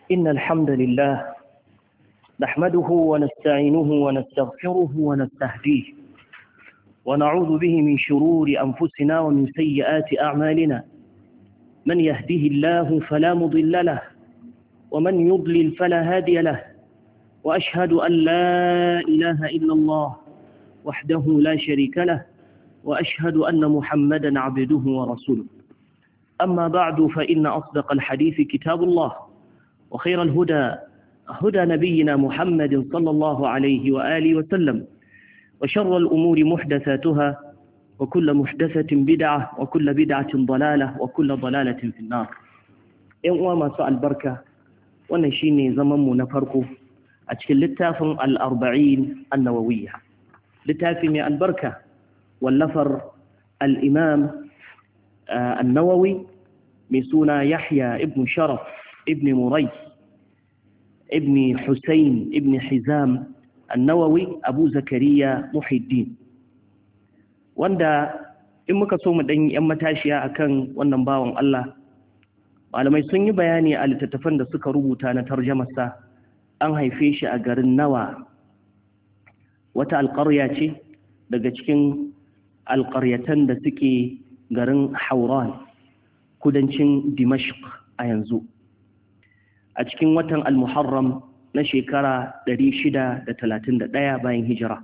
إن الحمد لله نحمده ونستعينه ونستغفره ونستهديه ونعوذ به من شرور أنفسنا ومن سيئات أعمالنا. من يهده الله فلا مضل له ومن يضلل فلا هادي له، وأشهد أن لا إله إلا الله وحده لا شريك له، وأشهد أن محمدا عبده ورسوله. أما بعد، فإن أصدق الحديث كتاب الله، وخير الهدى هدى نبينا محمد صلى الله عليه وآله وسلم، وشر الأمور محدثاتها، وكل محدثة بدعة، وكل بدعة ضلالة، وكل ضلالة في النار. ما سؤال بركة ونشيني زمن نفرقه أتكل للتافن الأربعين النووية، للتافن البركة واللفر الإمام النووي مسونا يحيى ابن شرف ابن مريث ابن حسين ابن حزام النووي أبو زكريا محي الدين. wanda in muka so mu dan yan matashiya akan wannan bawan Allah, malamai sun yi bayani a littattafan da suka rubuta na tarjamarsa. An haife shi a garin Nawa, wata alƙarya ce daga cikin alƙaryatan da suke garin Hauran, kudancin Dimashq a yanzu, a cikin watan al-Muharram na shekara 631 bayan hijira.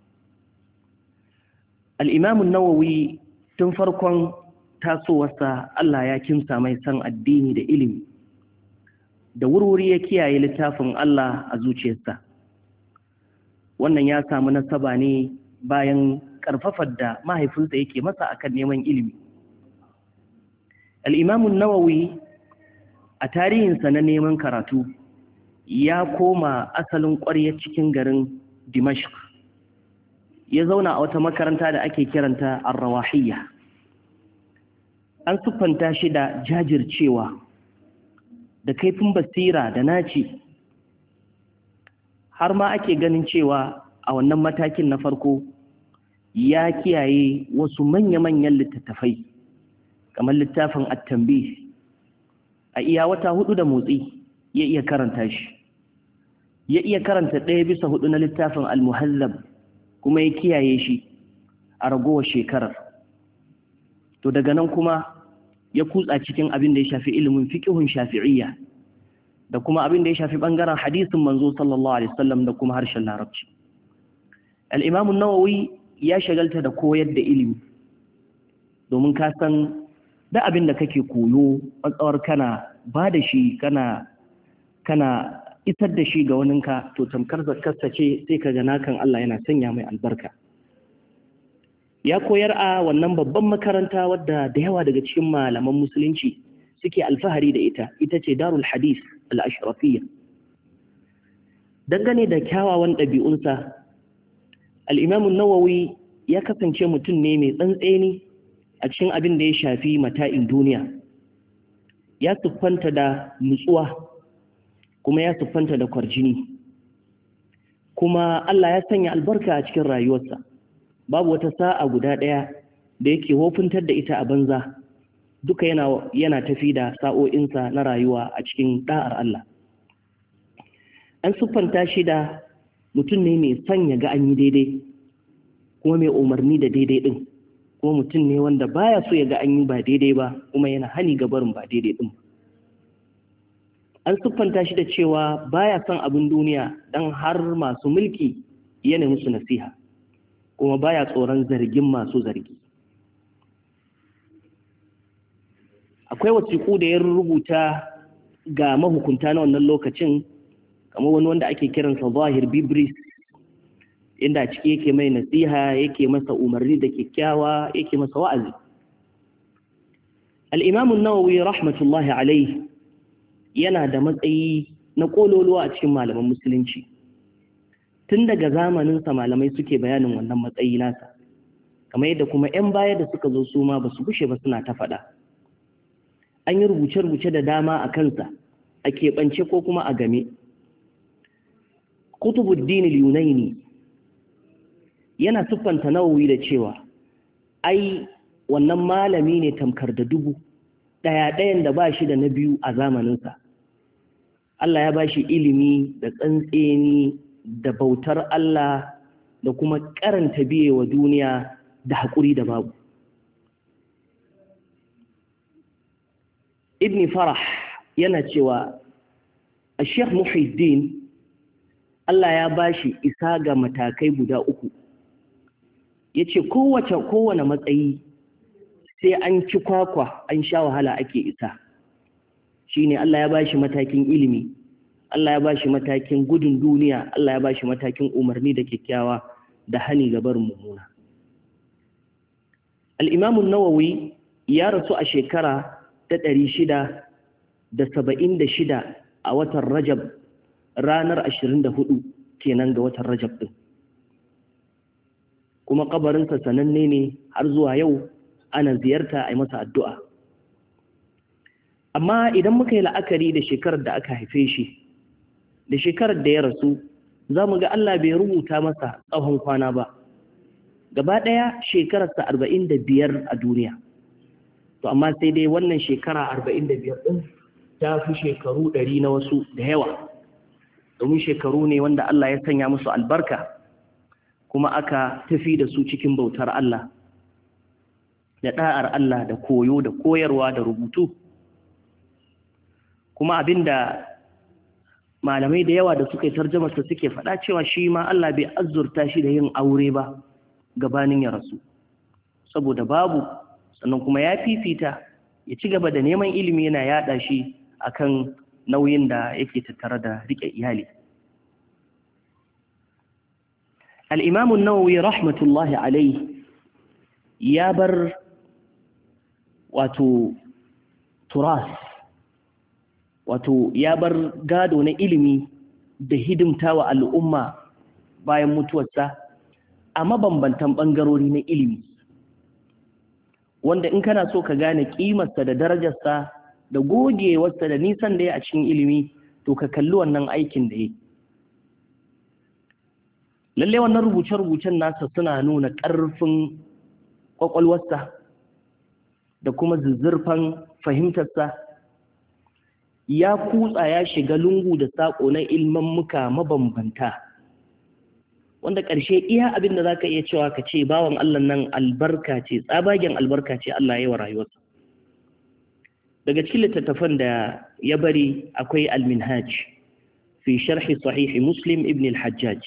Al-Imam an-Nawawi tun farkon tasowarsa Allah ya kimsa mai san addini da ilimi, da wurwuri ya kiyaye littafin Allah a zuciyarsa. Wannan ya samu nasaba ne bayan karfafar da mahaifinsa yake masa akan neman ilimi. Al-Imam an-Nawawi a tarihinsa na neman karatu ya koma asalin ƙwaryar cikin garin Dimashq, ya zauna a wata makaranta da ake kiranta Ar-Rawahiyya. An siffanta shi da jajircewa da kaifin basira da naci, har ma ake ganin cewa a wannan matakin na farko ya kiyaye wasu manya-manyan littattafai kamar littafin At-Tanbih. A iya wata 4 da motsi ya iya karanta shi, ya iya karanta 1/4 na littafin Al-Muhallab, kuma ya kiyaye shi a ragowar shekarar. To daga nan kuma ya kutsa cikin abin da ya shafi ilimin fiqhun Shafi'iyya, da kuma abin da ya shafi bangaren hadisin manzo sallallahu alaihi wasallam da kuma harshen Larabci. Al-Imam an-Nawawi ya shagalta da koyar da ilimi, domin ka san da abin da kake koyo matsawar kana ba da shi, kana isar da shi ga waninka, to tamkar zakarsa ce, sai ka ga nakan Allah yana sanya mai albarka. Ya koyar a wannan babban makaranta wadda da yawa daga cikin malaman musulunci suke alfahari da ita ce Darul Hadith al-Ashrafiyya. Dangane da kyawawan ɗabi'unsa, al-Imam an-Nawawi ya kasance mutum ne mai tsantseni a cikin abin da ya shafi mata'in duniya. Ya siffanta da nutsuwa, kuma ya siffanta da kwarjini, kuma Allah ya sanya albarka a cikin rayuwarsa. Babu wata sa'a guda ɗaya da yake wofintar da ita a banza, duka yana tafi da sa'o'insa na rayuwa a cikin ɗa'ar Allah. An siffanta shi da mutum ne mai son ya ga an yi daidai, kuma mai umarni da daidai ɗin, kuma mutum ne wanda baya so ya ga an yi ba daidai ba, kuma yana hani ga barin ba daidai ɗin. An siffanta shi da cewa baya son abin duniya, dan har masu mulki yana musu nasiha, kuma baya tsoron zargin masu zargi. Akwai wasiƙu da ya rubuta ga mahukunta na wannan lokacin, kamar wani wanda ake kiransa Zahir Bibris, inda ciki yake mai nasiha, yake masa umarni da kyakkyawa, yake masa wa'azi. Al-Imam an-Nawawi rahmatullahi alayhi yana da matsayi na kololuwa a cikin malaman musulunci. Tun daga zamaninsa malamai suke bayanin wannan matsayi nasa, kamar yadda kuma 'yan baya da suka zo su ma ba su gushe ba suna ta faɗa. An yi rubuce-rubuce da dama a kansa, a keɓance ko kuma a game. Kutubuddin al-Yunaini yana siffanta Nawawi da cewa ai wannan malami ne tamkar da dubu, ɗaya-ɗayan da ba shi da na biyu a zamaninsa. Allah ya bashi ilimi da tsantseni da bautar Allah da kuma karanta biye wa duniya da haƙuri da babu. Ibn Farah yana cewa Sheikh Muhyiddin Allah ya bashi isa ga matakai guda uku. Yace kowane matsayi sai an ci kwakwa an sha wahala ake isa. Shine Allah ya bashi matakin ilimi, Allah ya bashi matakin gudun duniya, Allah ya bashi matakin umarni da kyakkyawa da hani ga barin mummuna. Al-Imam an-Nawawi ya rasu a shekara ta 676 a watan Rajab, ranar 24 kenan ga watan Rajab din. Kuma kabarinsa sananne ne har zuwa yau ana ziyarta a yi masa addu'a. Amma idan muka yi la'akari da shekarar da aka haife shi, da shekarar da ya rasu, za mu ga Allah bai rubuta masa tsawon kwana ba. Gaba ɗaya shekararsa 45 a duniya. To amma sai dai wannan shekara 45 ɗin ta fi shekaru 100 na wasu da yawa. Domin shekaru ne wanda Allah ya sanya musu albarka, kuma aka tafi da su cikin bautar Allah, da ɗa'ar Allah, da koyo, da koyarwa, da rubutu. Kuma abinda malamai da yawa da suka yi tarjamarsa suke faɗa cewa shi ma Allah bai azurta shi da yin aure ba gabanin ya rasu, saboda babu, sannan kuma ya fifita ya ci gaba da neman ilimi yana yaɗa shi akan nauyin da yake tattare da riƙe iyali. Al-Imam an-Nawawi rahmatullahi alayhi ya bar wato turas, wato ya bar gado na ilimi da hidimtawa al'umma bayan mutuwarsa a mabambantan ɓangarori na ilimi, wanda in kana so ka gane ƙimarsa da darajarsa da gogewarsa da nisan da ya a cikin ilimi, to ka kalli wannan aikin da ya. Lalle wannan rubuce-rubucen nasa suna nuna ƙarfin ƙwaƙwalwarsa da kuma zuzzurfan fahimtarsa. Ya kutsa ya shiga lungu da saƙo na ilmammuka mabambanta, wanda ƙarshe iya abin da za ka iya cewa ka ce bawan Allah nan albarka ce, tsabagen albarka ce Allah ya yi wa rayuwarsa. Daga cikin littattafan da ya bari akwai al-Minhaj fi sharhi sahih Muslim ibn al-Hajjaj,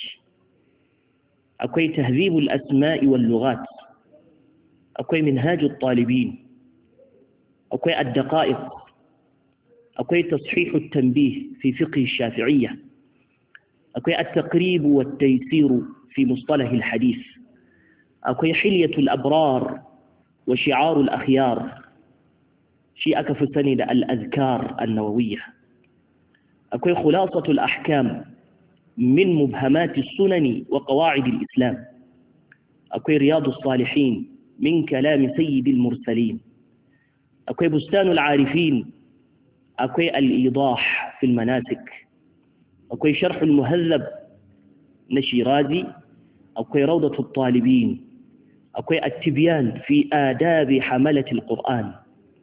akwai Tahdhib al-Asma'i wal Lughat, akwai Minhaj al-Talibin, akwai ad-Daqa'iq, akwai Tashih at-Tanbih fi fiqh al-Shafi'iyya, akwai at-Taqrib wa at-Taysir fi mustalah al-Hadith, akwai Hilyat al-Abrar wa Shi'ar al-Akhyar, shi aka fi sani da al-Adhkar an-Nawawiyya, akwai Khulasat al-Ahkam min Mubhamat as-Sunan wa Qawa'id al-Islam, akwai Riyad as-Salihin min kalam Sayyid al-Mursalin, akwai Bustan al-Arifin, akwai al-Idah fi al-Manasik, akwai Sharh al-Muhadhab na Shirazi, akwai Rawdat al-Talibin, akwai At-Tibyan fi adab hamalat al-Qur'an,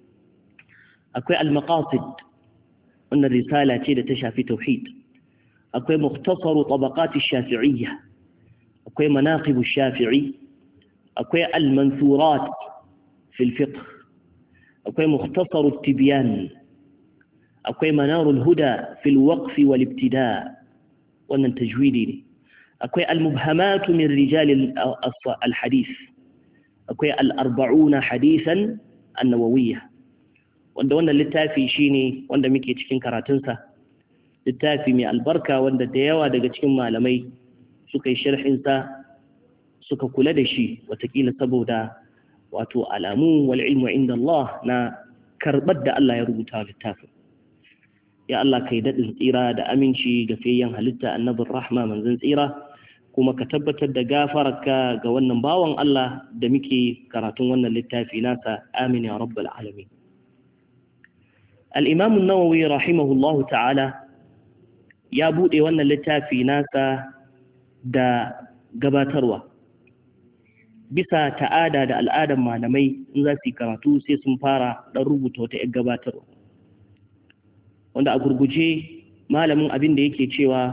akwai al-Maqasid, wannan risala ce da ta shafi tauhid, akwai Mukhtasar tabaqat ash-Shafi'iyya, akwai Manaqib ash-Shafi'i, akwai al-Mansurat fi al-Fiqh, akwai Mukhtasar at-Tibyan, akwai Manar al-Huda fi al-Waqf wal-Ibtida', wannan tajwidi ne, akwai al-Mubhamat min rijal al-Hadith, akwai al-40 hadithan an-Nawawiyya, wanda wannan littafi shine wanda muke cikin karatunsa, littafi mai albarka wanda da yawa daga cikin malamai suka yi sharhinsa suka kula da shi, watakila saboda wato alamu wal ilmu inda Allah na karɓar da Allah ya rubuta littafin. Ya Allah kai daɗin tsira da aminci ga fiyayyen halitta annabin rahma manzon tsira, kuma ka tabbatar da gafararka ga wannan bawan Allah da muke karatun wannan littafi nasa, amin ya rabbal alamin. Al-Imam an-Nawawi rahimahullahu ta'ala ya buɗe wannan littafi nasa da gabatarwa. Bisa ta'ada da al'adar malamai in za su yi karatu sai sun fara ɗan rubuta wata ‘yar gabatarwa, wanda a gurguje malamin abin da yake cewa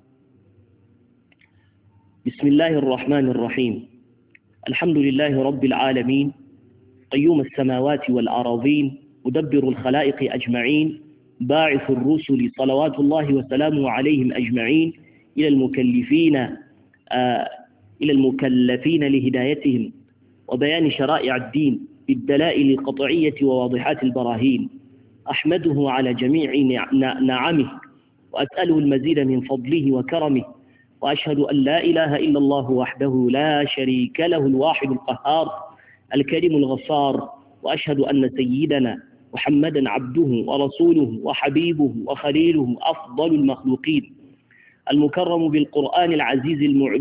bismillahir rahmanir rahim alhamdulillahi rabbil alamin qayyum as-samawati wal aradin mudabbiru al-khalaiqi ajma'in باعث الرسل صلوات الله وسلامه عليهم أجمعين إلى المكلفين لهدايتهم وبيان شرائع الدين بالدلائل القطعية وواضحات البراهين أحمده على جميع نعمه وأسأله المزيد من فضله وكرمه وأشهد أن لا إله إلا الله وحده لا شريك له الواحد القهار الكريم الغفار وأشهد أن سيدنا محمدا عبده ورسوله وحبيبه وخليله أفضل المخلوقين المكرم بالقرآن العزيز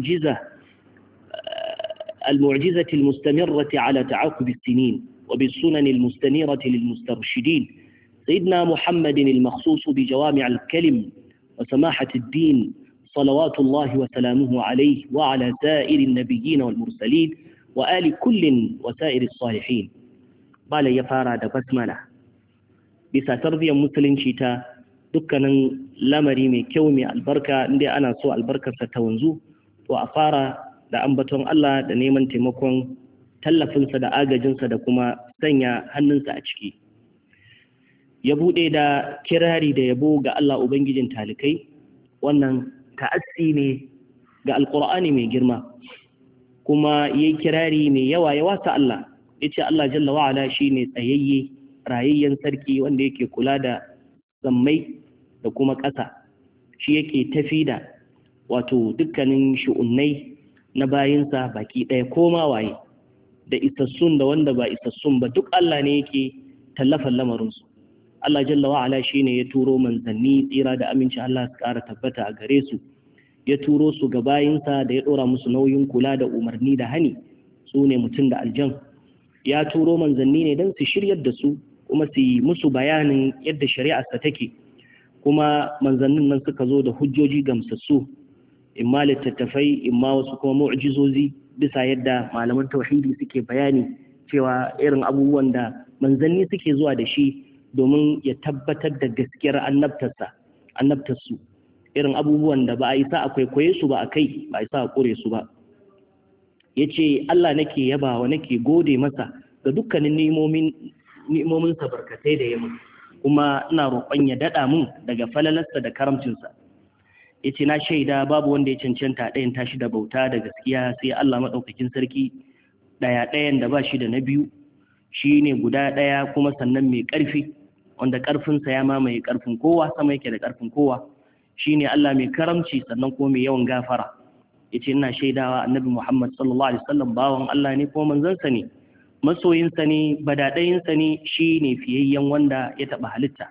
المعجزة المستمرة على تعاقب السنين وبالسنن المستنيرة للمسترشدين سيدنا محمد المخصوص بجوامع الكلم وسماحة الدين صلوات الله وسلامه عليه وعلى سائر النبيين والمرسلين وآل كل وسائر الصالحين قال يفارى بسملة bisa tarbiyyar musulunci ta dukkanin lamari mai kyau mai albarka inda ana so albarkarsa ta wanzu to a fara da ambaton Allah da neman taimakon tallafinsa da agajinsa da kuma sanya hannunsa a ciki ya bude da kirari da yabo ga Allah ubangijin talikai wannan ta'assi ne ga alqur'ani mai girma kuma yayi kirari mai yawa ya wasa Allah yace Allah jalla wa ala shine tsayayye rayayyen sarki wanda yake kula da zammai da kuma ƙasa shi yake tafi da wato dukkanin shu'unnai na bayinsa baki ɗaya koma waye da isassun da wanda ba isassun ba duk Allah ne yake tallafan lamarinsu Allah jalla wa ala shine ya turo manzanni tsira da aminci Allah su ƙara tabbata a gare su ya turo su ga bayinsa da ya ɗora musu nauyin kula da umarni da hani su ne mutum da aljan ya turo manzanni ne don su shiryar da su kuma su yi musu bayanin yadda shari'arsa take kuma manzannin nan suka zo da hujjoji gamsassu imma littattafai imma wasu kuma mu'jizozi bisa yadda malaman tauhidi suke bayani cewa irin abubuwan da manzanni suke zuwa da shi domin ya tabbatar da gaskiyar annabtarsu irin abubuwan da ba a isa a kwaikwaye su ba a kai ba a isa a kure su ba ya ce Allah nake yabawa nake gode masa ga dukkanin ni'imominsa barkatai da yamma kuma ina roƙon ya daɗa mun daga falalarsa da karamcinsa ya ce na shaida babu wanda ya cancanta ɗayan tashi da bauta da gaskiya sai Allah maɗaukakin sarki ɗayan da ba shi da na biyu shi ne guda ɗaya kuma sannan mai ƙarfi wanda ƙarfinsa ya mamaye ƙarfin kowa sama yake da ƙarfin kowa shi ne Allah mai karamci sannan kuma mai yawan gafara ya ce ina shaidawa annabi Muhammad sallallahu alaihi wasallam bawan Allah ne kuma manzansa ne masoyinsa ne badaɗayinsa ne shi ne fiyayyen wanda ya taɓa halitta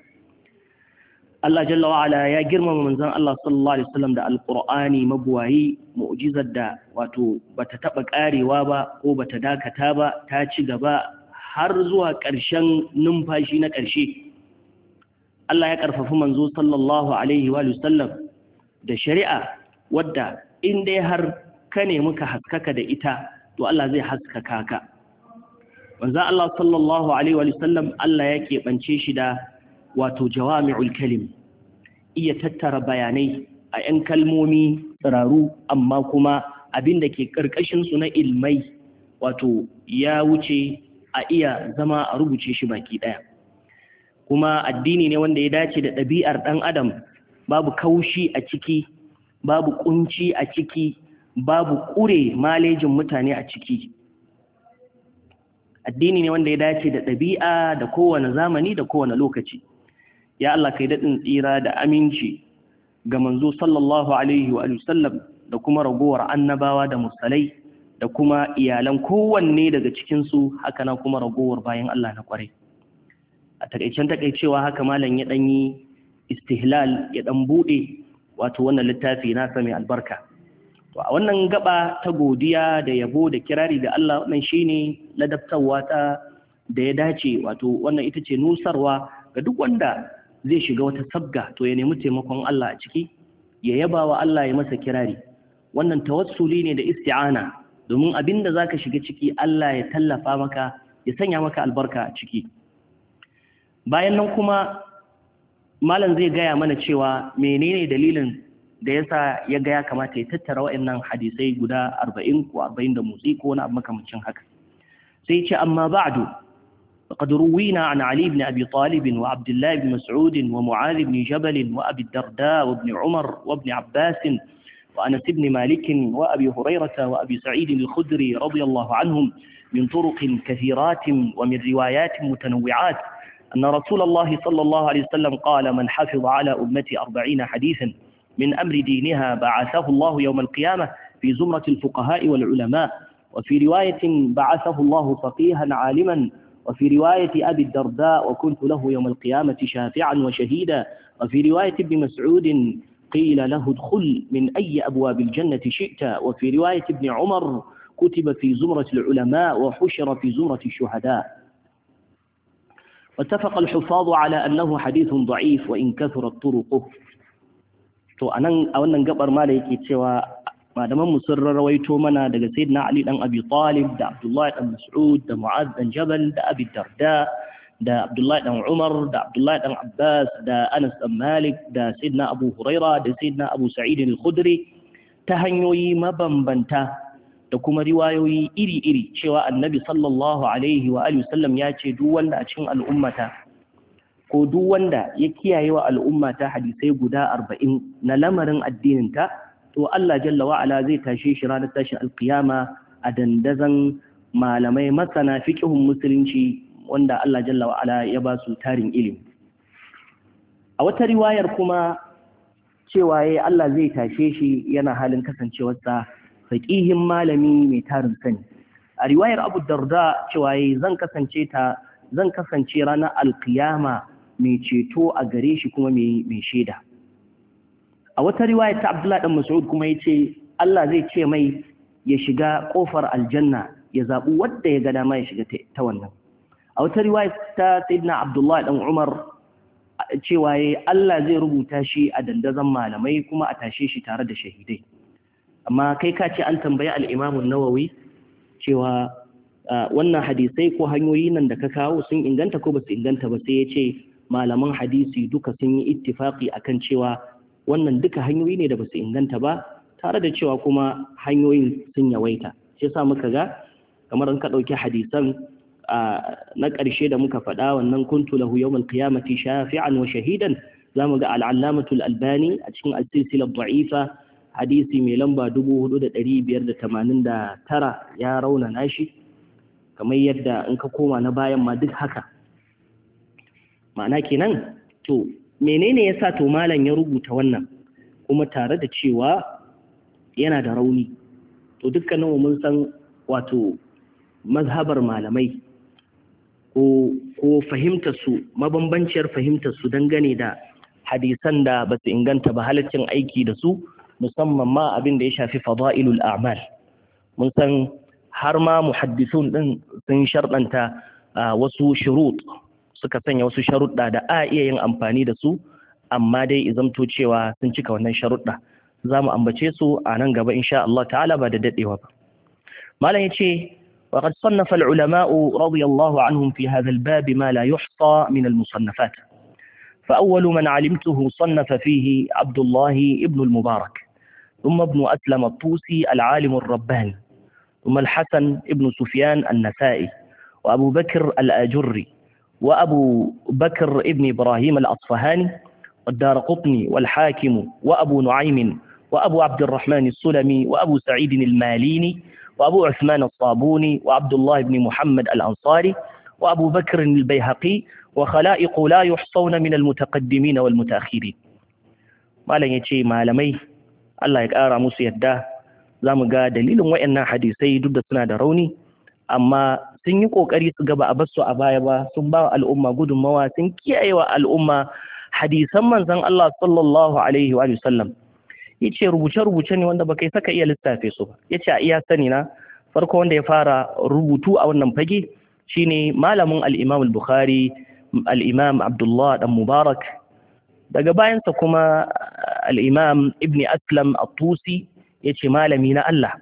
Allah jalla wa'ala ya girmama manzon Allah sallallahu alaihi wasallam da alqur'ani mabuwayi mu'jizar da wato bata taɓa ƙarewa ba ko bata dakata ba ta ci gaba har zuwa ƙarshen numfashi na ƙarshe Allah ya ƙarfafi manzo sallallahu alaihi wa sallam da shari'a wadda in dai har ka nemi ka haskaka da ita to Allah zai haskaka ka manzo Allah sallallahu alaihi wa sallam Allah ya keɓance shi da wato jawami'ul kalim iya tattara bayanai a 'yan kalmomi tsiraru amma kuma abin da ke ƙarƙashin su na ilmai wato ya wuce a iya zama a rubuce shi baki ɗaya kuma addini ne wanda ya dace da ɗabi'ar ɗan adam babu kaushi a ciki babu ƙunci a ciki babu ƙure malejin mutane a ciki addini ne wanda ya dace da ɗabi'a da kowane zamani da kowane lokaci ya Allah kai daɗin tsira da aminci ga manzo sallallahu alaihi wa sallam da kuma ragowar annabawa da mursalai da kuma iyalan kowanne daga cikinsu haka na kuma ragowar bayan Allah na kwarai a takaicen takaicewa haka malam ya ɗanyi istihlal ya ɗan buɗe wato wannan littafi nasa mai albarka to a wannan gaba ta godiya da yabo da kirari da Allah wannan shine ladabtarwa ta da ya dace wato wannan ita ce nusarwa ga duk wanda zai shiga wata sabga to ya nemi taimakon Allah a ciki ya yaba wa Allah ya masa kirari wannan tawassuli ne da isti'ana domin abinda zaka shiga ciki Allah ya tallafa maka ya sanya maka albarka a ciki bayan nan kuma malam zai gaya mana cewa menene dalilin da yasa ya ga ya kamata ya tattara waɗannan hadisai guda 40 ko 40 da motsi ko wani abu makamancin haka sai ce amma ba'du فقد روينا عن علي بن أبي طالب وعبد الله بن مسعود ومعاذ بن جبل وأبي الدرداء وابن عمر وابن عباس وأنس بن مالك وأبي هريرة وأبي سعيد الخدري رضي الله عنهم من طرق كثيرات ومن روايات متنوعات أن رسول الله صلى الله عليه وسلم قال من حفظ على أمتي 40 حديثا من أمر دينها بعثه الله يوم القيامة في زمرة الفقهاء والعلماء وفي رواية بعثه الله فقيها عالما وفي رواية أبي الدرداء وكنت له يوم القيامة شافعا وشهيدا وفي رواية ابن مسعود قيل له ادخل من أي أبواب الجنة شئت وفي رواية ابن عمر كتب في زمرة العلماء وحشر في زمرة الشهداء واتفق الحفاظ على أنه حديث ضعيف وإن كثرت طرقه to anan a wannan gabar ma da yake cewa malaman mu sun rawaito mana daga sayyidina Ali dan Abi Talib da Abdullah dan Mas'ud da Mu'adh dan Jabal da Abi Darda da Abdullah dan Umar da Abdullah dan Abbas da Anas dan Malik da sayyidina Abu Huraira da sayyidina Abu Sa'id al-Khudri ta hanyoyi mabambanta da kuma riwayoyi iri-iri cewa Annabi sallallahu alaihi wa alihi wasallam ya ce duk wanda a cikin al'ummata ko duk wanda ya kiyaye wa al'ummata hadisai guda 40 na lamarin addininta to Allah jalla wa ala zai tashe shi ranar tashin alkiyama a dandazan malamai masana fiqhun musulunci wanda Allah jalla wa ala ya ba su tarin ilimi a wata riwayar kuma cewa Allah zai tashe shi yana halin kasancewarsa faqihin malami mai tarin sani a riwayar Abu Darda cewa zan kasance ranar alkiyama mai ceto a gare shi kuma mai shaida a wata riwaya ta Abdullah dan Mas'ud kuma yace Allah zai ce mai ya shiga kofar aljanna ya zabi wanda ya ga dama ya shiga ta wannan a wata riwaya ta Sayyidina Abdullah dan Umar cewa Allah zai rubuta shi a dandazon malamai kuma a tashe shi tare da shahidai amma kai ka ce an tambayi al-Imam an-Nawawi cewa wannan hadisai ko hanyoyi nan da ka kawo sun inganta ko ba su inganta ba sai ya ce malaman hadisi duka sun yi ittifaqi akan cewa wannan duka hanyoyi ne da ba su inganta ba tare da cewa kuma hanyoyin sun yawaita shi yasa muka ga kamar an ka ɗauki hadisan na ƙarshe da muka faɗa wannan kuntu lahu yawmal qiyamati shafi'an wa shahidan zamu ga al-allamatul albani a cikin al-silsila da'ifa hadisi mai lamba 4589 ya raunana shi kamar yadda in ka koma na bayan ma duk haka ma'ana kenan to menene yasa to malam ya rubuta wannan kuma tare da cewa yana da rauni to dukkanin mun san wato mazhabar malamai ko fahimtar su mabambanciyar fahimtar su dangane da hadisan da ba su inganta ba halaccin aiki da su musamman ma abin da ya shafi fada'ilul a'mal mun san har ma muhaddisun din sun sharɗanta wasu shurut suka sanya wasu sharuɗa da a iya yin amfani da su amma dai izamto cewa sun cika wannan sharuɗa za mu ambace su a nan gaba insha Allah ta'ala ba da daɗewa ba malam yace وقد صنف العلماء رضي الله عنهم في هذا الباب ما لا يحصى من المصنفات فأول من علمته صنف فيه عبد الله ابن المبارك ثم ابن أسلم الطوسي العالم الرباني ثم الحسن ابن سفيان النسائي وأبو بكر الآجري وأبو بكر ابن إبراهيم الأصفهاني والدارقطني والحاكم وأبو نعيم وأبو عبد الرحمن السلمي وأبو سعيد الماليني وأبو عثمان الصابوني وعبد الله بن محمد الأنصاري وأبو بكر البيهقي وخلائق لا يحصون من المتقدمين والمتأخرين ما لن يتشي ما لمي الله يكارى مسيدا زامقا دليل وإننا حديثي ضد سنة روني أما sun yi kokari su gaba a basu a baya ba sun ba al'umma gudunmawa sun kiyaye wa al'umma hadisan manzon Allah sallallahu alaihi wa sallam yace rubuce ne wanda baka saka iya lissafe su ba yace a iya sani na farko wanda ya fara rubutu a wannan fage shine malamin al-Imam al-Bukhari al-Imam Abdullah dan Mubarak daga bayansa kuma al-Imam Ibn Aslam at-Tusi yace malami na Allah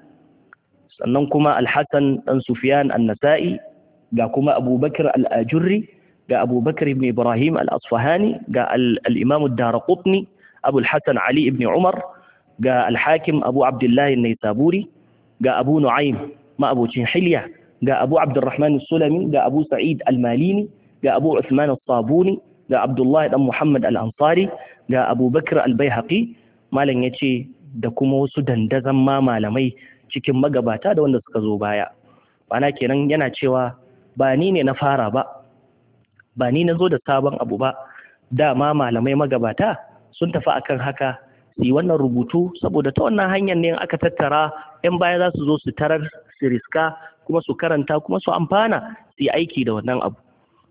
sannan kuma al-Hasan dan Sufyan an-Nasa'i ga kuma Abu Bakr al-Ajurri ga Abu Bakr ibn Ibrahim al-Asfahani, ga al-Imam ad-Daraqutni Abu al-Hasan Ali ibn Umar, ga al-Hakim Abu Abdullah an-Naisaburi, ga Abu Nu'aym ma'abucin Hilya, ga Abu Abdurrahman as-Sulami, ga Abu Sa'id al-Malini, ga Abu Uthman as-Sabuni, ga Abdullah dan Muhammad al-Ansari, ga Abu Bakr al-Baihaqi. Malam yace da kuma wasu dandazan malamai cikin magabata da wanda suka zo baya. Bana kenan yana cewa ba ni ne na fara ba ni na zo da sabon abu ba, dama malamai magabata sun tafi akan haka su yi wannan rubutu, saboda ta wannan hanyar ne aka tattara 'yan baya za su zo su tarar su riska kuma su karanta kuma su amfana su yi aiki da wannan abu.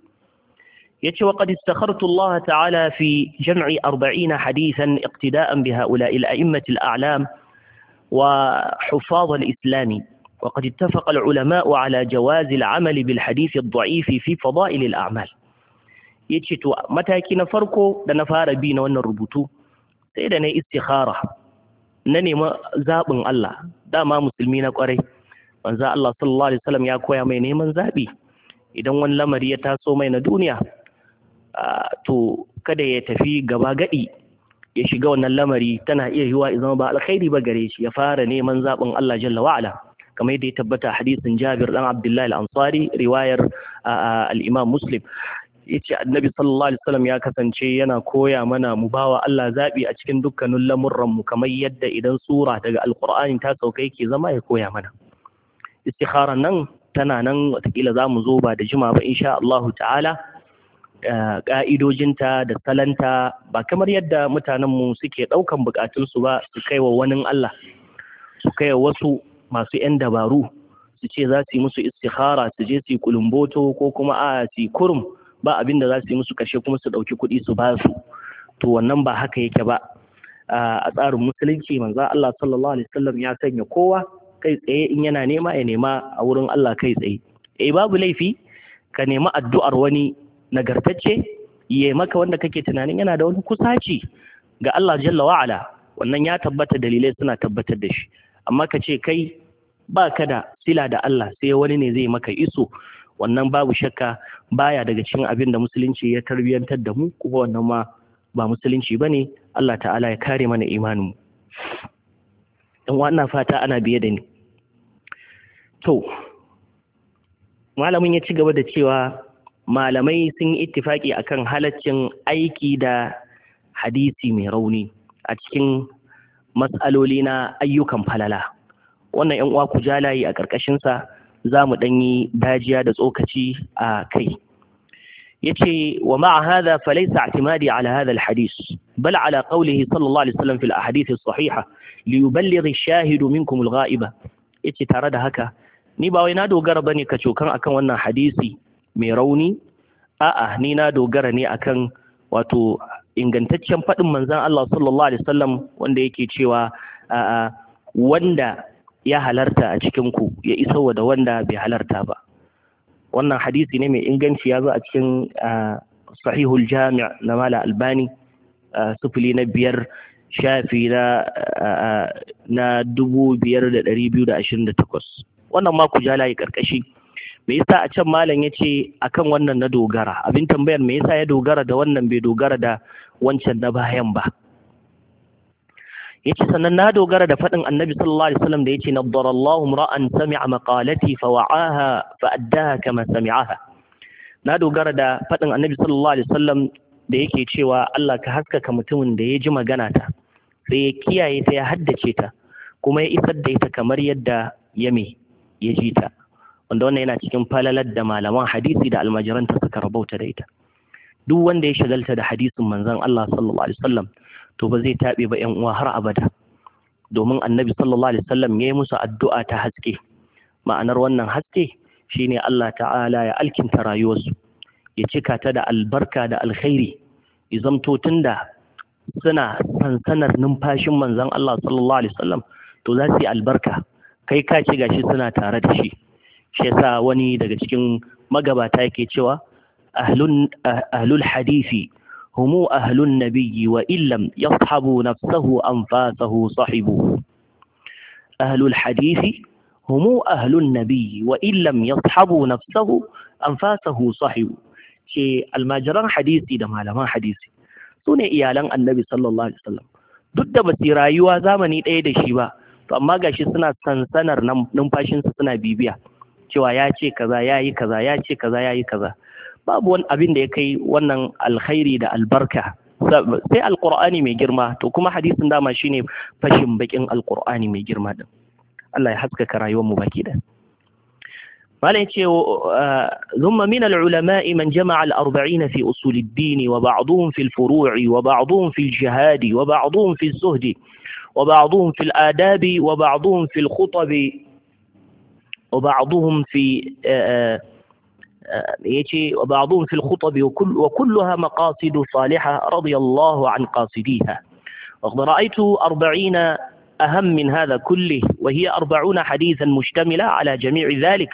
yace wa qad istakhartu Allah ta'ala fi jam'i 40 hadithan iqtida'an bi ha'ula'i al-a'immati al-a'lam wa huffaz al-islam. وقد اتفق العلماء على جواز العمل بالحديث الضعيف في فضائل الأعمال. yace to mataki na farko da na fara bi na wannan rubutu sai da na istikhara, na nemi zaɓin Allah. Dama musulmi na ƙwarai, manzo Allah sallallahu alaihi wasallam ya koya mai neman zaɓi. Idan wani lamari ya taso mai na duniya, to kada ya tafi gaba gadi ya shiga wannan lamari, tana iya yiwa zama ba alkhairi ba gare shi. Ya fara neman zaɓin Allah jalla wa'ala, kamar yadda ya tabbata hadisin Jabir dan Abdullah al-Ansari riwayar al-Imam Muslim. Yace Annabi sallallahu alaihi wasallam ya kasance yana koya mana mu bawa Allah zabi a cikin dukkanin lamurran mu, kamar yadda idan sura daga Alqur'ani ta sauka yake zama ya koya mana. Istikhara nan tana nan, watakila zamu zo ba da jima ba insha Allah ta'ala. Ka'idojinta da salanta ba kamar yadda mutanen mu suke daukan bukatun su ba, su kai wa wani Allah, su kai wasu masu 'yan dabaru, su ce za su yi musu istikhara, su je su yi kulumboto ko kuma su yi kurum, ba abin da za su yi musu kashe kuma su ɗauki kuɗi su ba su. To wannan ba haka yake ba. A tsarin musulunci manzo Allah sallallahu alaihi wasallam ya sanya kowa kai tsaye in yana nema ya nema a wurin Allah kai tsaye. Babu laifi ka nemi addu'ar wani nagartacce ya maka wanda kake tunanin yana da wani kusaci ga Allah jalla wa'ala, wannan ya tabbata, dalilai suna tabbatar da shi. Amma ka ce kai ba ka da sila da Allah sai wani ne zai maka iso, wannan babu shakka baya daga cikin abin da musulunci ya tarbiyantar da mu, kuma wannan ma ba musulunci bane. Allah ta'ala ya kare mana imanin mu. Dan wannan fata ana biye da ni. To malamin ya ci gaba da cewa malamai sun yi ittifaki akan halaccin aiki da hadisi mai rauni a cikin matsaloli na ayyukan falala. Wannan yan uwa ku jalayi a ƙarƙashinsa za mu ɗanyi dajiya da tsokaci a kai. yace wa ma'a hadha falaysa i'timadi ala hadha alhadith bal ala qawlihi sallallahu alaihi wasallam fil ahadith as-sahiha li yuballigh ash-shahid minkum al-ghaiba. yace tare da haka ni ba wai na dogara bane kacokan akan wannan hadisi mai rauni, a'a ni na dogara ne akan wato ingantaccen faɗin manzon Allah sallallahu alaihi wasallam wanda yake cewa wanda ya halarta a cikin ku ya isowa da wanda bai halarta ba. Wannan hadisi ne mai inganci, ya zo a cikin sahihul jami' na Mala Albani, sufuli na 5 shafi na 5228. wannan ma ku ja layi karkashi. Me yasa a can malam yace akan wannan na dogara? Abin tambayar me yasa ya dogara da wannan bai dogara da wancan na bayan ba? yace sannan na dogara da faɗin annabi sallallahu alaihi wasallam da yace nadarallahu ra'an sami'a maqalati fa wa'aha fa addaha kama sami'aha. Na dogara da faɗin annabi sallallahu alaihi wasallam da yake cewa Allah ka haskaka mutumin da ya ji magana ta sai ya kiyaye ta ya haddace ta kuma ya isar da ita kamar yadda ya ji ta, wanda wannan yana cikin falalar da malaman hadisi da almajiranta suka rabauta da ita. Duk wanda ya shagalta da hadisin manzon Allah sallallahu alaihi wasallam to ba zai taɓe ba ƴan uwa har abada, domin annabi sallallahu alaihi wasallam ya yi musu addu'a ta haske. Ma'anar wannan haske shine Allah ta'ala ya alkinta rayuwarsu, ya cika ta da albarka da alkhairi, ya zamto tunda suna sansanar numfashin manzon Allah sallallahu alaihi wasallam to za su yi albarka, kai ka ce gashi suna tare da shi. Shi yasa wani daga cikin magabata yake cewa ahlul hadisi هم أهل النبي وإن لم يصحبوا نفسه أنفاسه صحبوا. أهل الحديث هم أهل النبي وإن لم يصحبوا نفسه أنفاسه صحبوا. ce almajiran hadisi da malaman hadisi su ne iyalan annabi sallallahu alaihi wasallam, duk da ba su rayuwa zamani ɗaya da shi ba, to amma gashi suna sansanar numfashinsu suna bibiya cewa ya ce kaza ya yi kaza, ya ce kaza ya yi kaza. Babu wani abin da ya kai wannan alkhairi da albarka sai alqur'ani mai girma, to kuma hadisin dama shine fashin bakin alqur'ani mai girma din. Allah ya haskaka rayuwar mu baki da. Malam yace thumma min al-ulama'i man jama'a al-40 fi usul ad-din wa ba'dhum fi al-furu' wa ba'dhum fi al-jihad wa ba'dhum fi az-zuhd wa ba'dhum fi al-adab wa ba'dhum fi al-khutab wa ba'dhum fi يجي وبعضهم في الخطب وكلها مقاصد صالحة رضي الله عن قاصديها. وقد رأيت 40 أهم من هذا كله، وهي 40 حديثا مشتملة على جميع ذلك.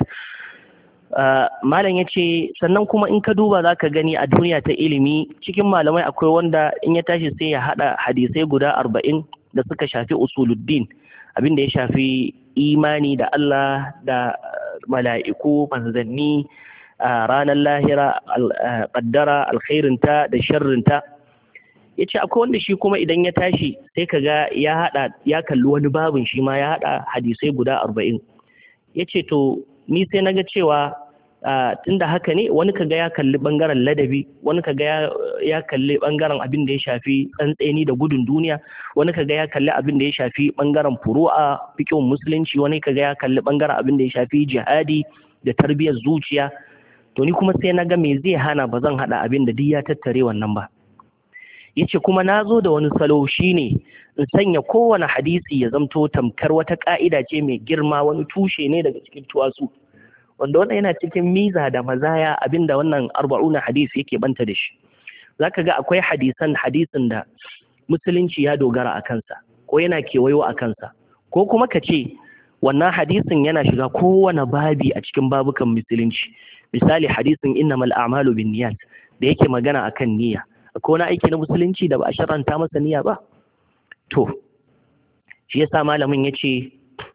malam yace sannan kuma in ka duba zaka gani a duniya ta ilimi cikin malamai akwai wanda in ya tashi sai ya hada hadisai guda 40 da suka shafi usuluddin, abin da ya shafi imani da Allah da mala'iku, manzanni, ranar lahira, kaddara alkhairinta da sharrinta. Yace akwai wanda shi kuma idan ya tashi sai kaga ya kalli wani babin shi ma ya hada hadisai guda 40. Yace to ni sai naga cewa tunda haka ne, wani kaga ya kalli bangaren ladabi, wani kaga ya kalli bangaren abin da ya shafi tsantseni da gudun duniya, wani kaga ya kalli abin da ya shafi bangaren furu'a fiqhun musulunci, wani kaga ya kalli bangaren abin da ya shafi jihadi da tarbiyyar zuciya. To ni kuma sai naga me zai hana ba zan hada abin da duk ya tattare wannan ba. Yace kuma nazo da wani salo shine in sanya kowane hadisi ya zamto tamkar wata ka'ida ce mai girma, wani tushe ne daga cikin tuwasu, wanda wannan yana cikin miza da mazaya abinda wannan 40 hadisi yake banta da shi. Zaka ga akwai hadisin da musulunci ya dogara a kansa ko yana kewayo a kansa, ko kuma ka ce wannan hadisin yana shiga kowane babi a cikin babukan musulunci. Misali hadisin innamal a'malu binniyat da yake magana akan niyya, akwai wani aiki na musulunci da ba a sharanta masa niyya ba. To shi yasa malamin yace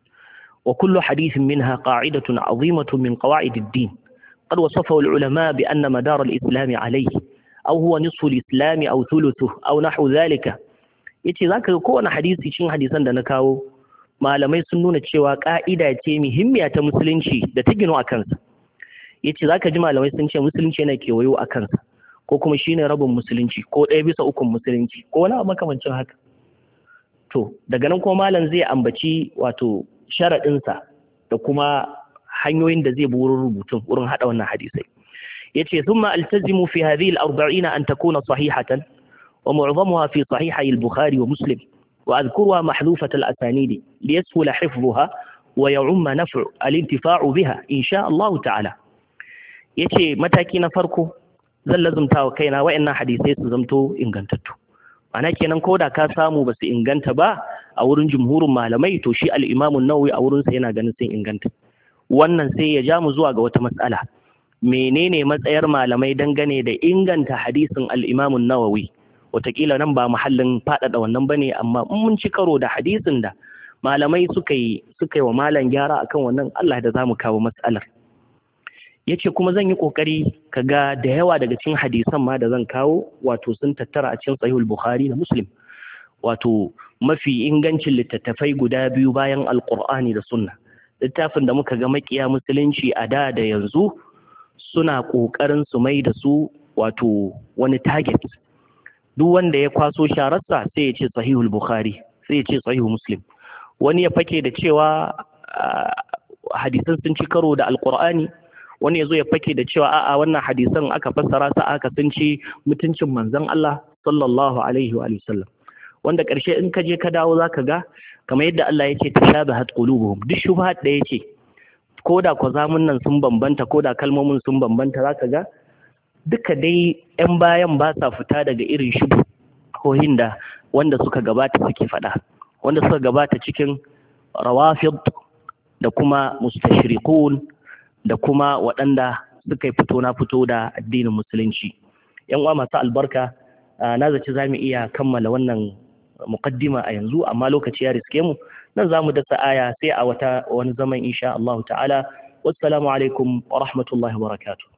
wa kullu hadithin minha qa'idatun 'azimatun min qawa'id ad-din qad wasafahu al-ulama bi anna madar al-islam alayhi aw huwa nisfu al-islam aw thuluthuhu aw nahwu dhalika. Yace zaka ga kowane hadisi cikin hadisan da na kawo malamai sun nuna cewa ka'ida ce muhimmiya ta musulunci da ta gino a kansa. Yace zaka ji malamai sun ce musulunci yana kewayo a kansa, ko kuma shine rabin musulunci ko 1/3 musulunci ko wani makamancin haka. To daga nan kuma malam zai ambaci wato sharaɗinsa da kuma hanyoyin da zai bi wurin rubutun wurin hada wannan hadisai. Yace thumma altazimu fi hadhihi al-40 an takuna sahihatan wa mu'dhamuha fi sahihai al-Bukhari wa Muslim wa adhkuruha mahdhufat al-asanid liyasfula hifdhuha wa ya'umma naf'u al-intifa'u biha insha Allah ta'ala. Yace mataki na farko zan lazumta wa kaina wa'annan hadisai su zamto ingantattu. Ana kenan ko da ka samu ba su inganta ba a wurin jumhurin malamai, to shi al-Imam an-Nawawi a wurin sa yana ganin sun inganta. Wannan sai ya ja mu zuwa ga wata matsala. Menene matsayar malamai dangane da inganta hadisin al-Imam an-Nawawi? Wataƙila nan ba muhallin faɗaɗa wannan bane, amma in mun ci karo da hadisin da malamai suka yi wa malam gyara akan wannan, Allah da zamu kawo matsalar. Yace kuma zan yi kokari kaga da yawa daga cikin hadisan ma da zan kawo wato sun tattara a cikin Sahihul Bukhari da Muslim, wato mafi ingancin littattafai guda biyu bayan Alqur'ani da Sunna. Littafin da muka ga makiya musulunci a da yanzu suna kokarin su mai da su wato wani target. Duk wanda ya kwaso shararsa sai ya ce Sahihul Bukhari, sai ya ce Sahihul Muslim. Wani ya fake da cewa hadisan sun ci karo da Alqur'ani, wani ya zo ya fake da cewa a'a wannan hadisan aka fassara sa aka sun ci mutuncin manzon Allah sallallahu alaihi wa sallam, wanda ƙarshe in ka je ka dawo zaka ga kamar yadda Allah yake tashabahat qulubuhum, duk shubhat da yake koda ko zamun nan sun bambanta, koda kalmomin sun bambanta, zaka ga duka dai yan bayan ba sa fita daga irin shubuhohin da wanda suka gabata suke faɗa, wanda suka gabata cikin rawafid da kuma mustashriqun da kuma waɗanda suka yi fito na fito da addinin musulunci. Yan uwa masu albarka, na zaci za mu iya kammala wannan muqaddima a yanzu, amma lokaci ya riske mu, nan za mu dasa aya sai a wani zaman insha Allah ta'ala. Wassalamu alaikum wa rahmatullahi wa barakatuh.